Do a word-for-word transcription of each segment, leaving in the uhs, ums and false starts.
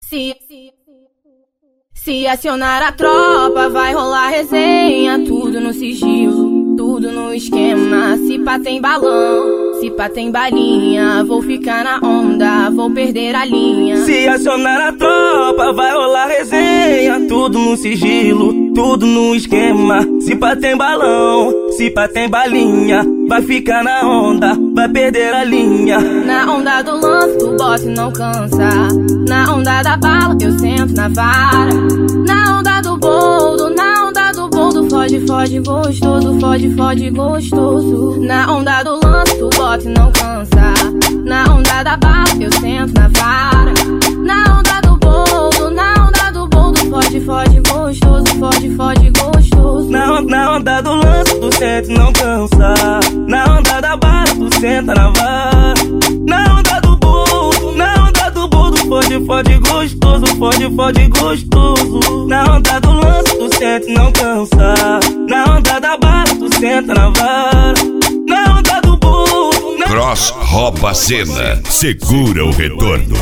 Se, se acionar a tropa, vai rolar resenha. Tudo no sigilo, tudo no esquema. Se pá tem balão, se pá tem balinha. Vou ficar na onda, vou perder a linha. Se acionar a tropa, vai rolar resenha. Tudo no sigilo, tudo no esquema. Se pá tem balão, se pá tem balinha. Vai ficar na onda, vai perder a linha. Na onda do lance, tu bota e não cansa. Na onda da bala, eu sento na vara. Na onda do boldo, na onda do boldo. Foge, foge, gostoso, foge, foge, gostoso. Na onda do lance, tu bota e não cansa. Na onda da bala, eu sento na vara. Na onda do boldo, na onda do boldo. Foge, foge, gostoso, foge, foge, gostoso. Na, na onda do lance, tu sente e não cansa. Na onda da bala, tu senta na vara. Na onda do boldo, na onda do boldo. Foge, foge, gostoso, foge, foge, gostoso. Na onda do lance, tu sente e não cansa. Na onda da bala, tu senta na vara. Na onda do boldo, na... Cross rouba a cena, segura o retorno.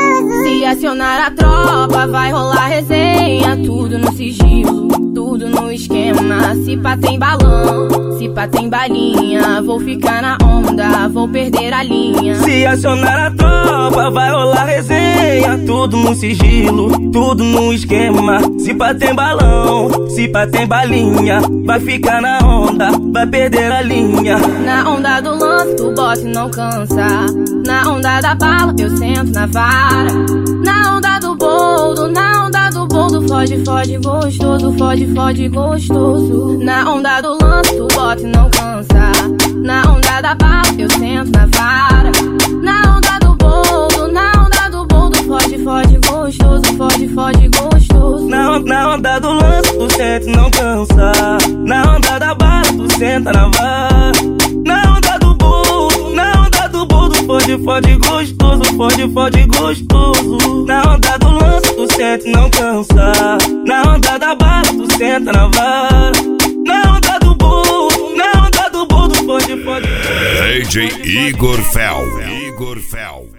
Se acionar a tropa, vai rolar resenha. Tudo no sigilo, tudo no esquema. Se pá tem balão, se pá tem balinha. Vou ficar na onda, vou perder a linha. Se acionar a tropa, vai rolar resenha. Tudo no sigilo, tudo no esquema. Se pá tem balão, se pá tem balinha. Vai ficar na onda, vai perder a linha. Na onda do lance, tu bota e não cansa. Na onda da bala, eu sento na vara. Na onda do boldo, na onda do boldo. Foge, foge, gostoso, foge, foge, gostoso. Na onda do lance, tu bota e não cansa. Na onda da bala, eu sento na vara. Na onda do boldo, na onda do boldo. Foge, foge, gostoso, foge, foge, gostoso. Na, na onda do lance, tu sente e não cansa. Na onda da bala, tu senta na vara. Na onda do boldo, na onda do boldo. Foge, foge, gostoso, foge, foge, gostoso. Na onda do lance, tu sente e não cansa. Na onda da bala, tu senta na vara. Na onda do boldo, na onda do boldo. Foge, foge. D J Igor Fel. Igor Fel.